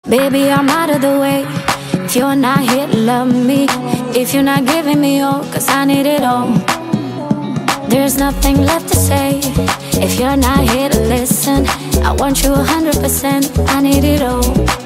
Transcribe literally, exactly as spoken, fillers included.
Baby, I'm out of the way. If you're not here to love me, if you're not giving me all, cause I need it all. There's nothing left to say. If you're not here to listen, I want you a hundred percent. I need it all.